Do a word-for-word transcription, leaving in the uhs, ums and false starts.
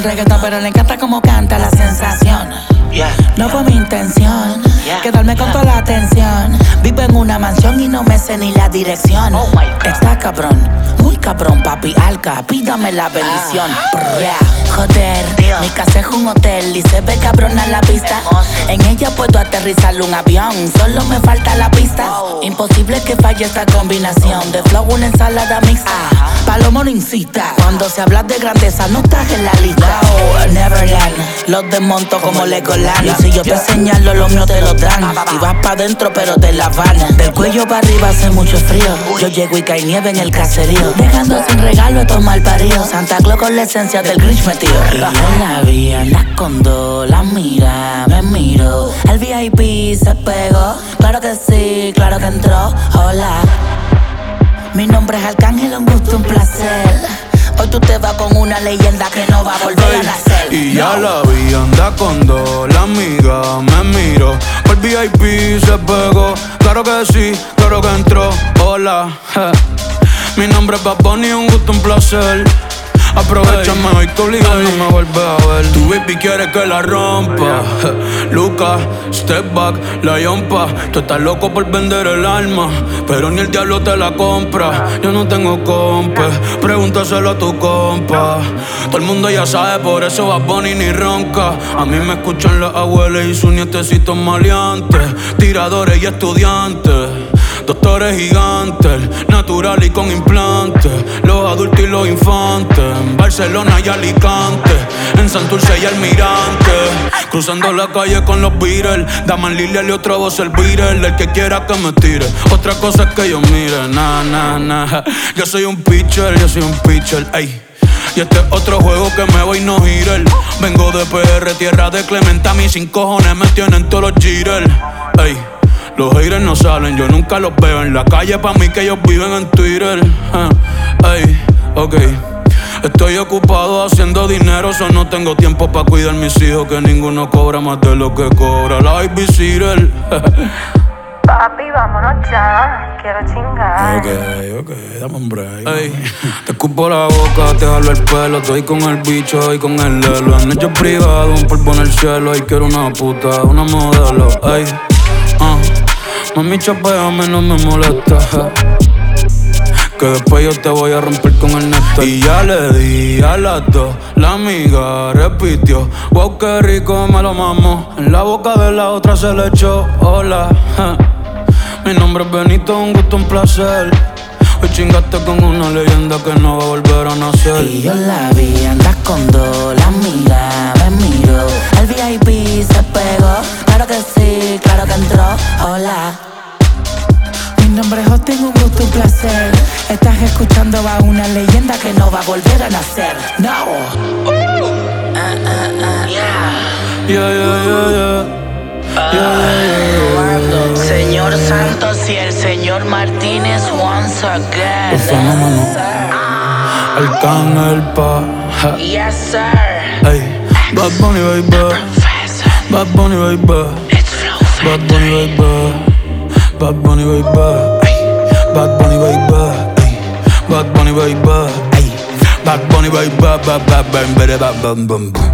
el reggaetón, pero le encanta como canta la sensación. Yeah, no fue mi intención yeah, quedarme con toda la atención. Vivo en una mansión y no me sé ni la dirección. Oh my God. Está cabrón, muy cabrón, papi Alca, pídame la bendición. Ah. Yeah, joder, Dios. mi casa es un hotel y se ve cabrona la vista. Hermoso. En ella puedo aterrizar un avión, solo me falta la pista. Wow. Imposible que falle esta combinación de flow, una ensalada mixta. Palomo no incita, cuando se habla de grandeza no estás en la lista. Oh, Neverland, los desmonto como Legoland. Y si yo te señalo, los míos te lo dan. Y vas pa' dentro pero te la van. Del cuello para arriba hace mucho frío. Yo llego y cae nieve en el caserío, dejando sin regalo a tomar parido. Santa Claus con la esencia del Grinch metido. Y yo la vi, anda con dos, la mira, me miro. El V I P se pegó, claro que sí, claro que entró. Hola, mi nombre es Arcángel, un gusto, un placer. Hoy tú te vas con una leyenda que no va a volver Ey, a nacer. y ya la vi, anda con dos, la amiga me miró. El V I P se pegó, claro que sí, claro que entró. Hola, je. Mi nombre es Bad Bunny, un gusto, un placer. Aprovechame hoy que obligado no me vuelves a ver. Tu baby quiere que la rompa. Luca, step back, la yompa. Tú estás loco por vender el alma, pero ni el diablo te la compra. Yo no tengo compa, pregúntaselo a tu compa. Todo el mundo ya sabe, por eso Bad Bunny ni ronca. A mí me escuchan las abuelas y sus nietecitos maleantes, tiradores y estudiantes, doctores gigantes, natural y con implantes, los adultos y los infantes, en Barcelona y Alicante, en Santurce y Almirante, cruzando la calle con los Beatles, Daman Lilial y otra voz el Beatle, el que quiera que me tire, otra cosa es que yo mire, na, na, na, yo soy un pitcher, yo soy un pitcher, ey. Y este es otro juego que me voy no girar. Vengo de P R, tierra de Clemente, a mí sin cojones me tienen todos los jitters, ey. Los haters no salen, yo nunca los veo en la calle, pa' mí que ellos viven en Twitter. uh, Ey, ok. Estoy ocupado haciendo dinero, so no tengo tiempo pa' cuidar mis hijos, que ninguno cobra más de lo que cobra la babysitter. Papi, vámonos ya, quiero chingar. Ok, ok, dame un break. Ey, te escupo la boca, te jalo el pelo, estoy con el bicho y con el lelo. En noche privado, un polvo en el cielo, y quiero una puta, una modelo. Ey, uh. Mami, chapeame, no me molesta, que después yo te voy a romper con el néctar. Y ya le di a las dos, la amiga repitió, wow, qué rico me lo mamo. En la boca de la otra se le echó, hola, ja. Mi nombre es Benito, un gusto, un placer. Hoy chingaste con una leyenda que no va a volver a nacer. Y yo la vi, andas con dos, la amiga me miró. El V I P se pegó, claro que sí, claro que entró. Hola, mi nombre es Austin, un gusto, un placer. Estás escuchando a una leyenda que no va a volver a nacer. No. Uh, uh, uh, yeah. Yeah, yeah, yeah, yeah. Yeah, yeah, yeah, yeah. Señor Santos y el señor Martínez once again. El fenómeno, Arcángel pa, ja. Yes sir. Ey, Bad Bunny baby, Bad Bunny baby, Bad Bunny baby, Bad Bunny baby, ey, Bad Bunny baby, ey, Bad Bunny baby, ey, Bad Bunny baby, bad bad bad bad bad bad bad.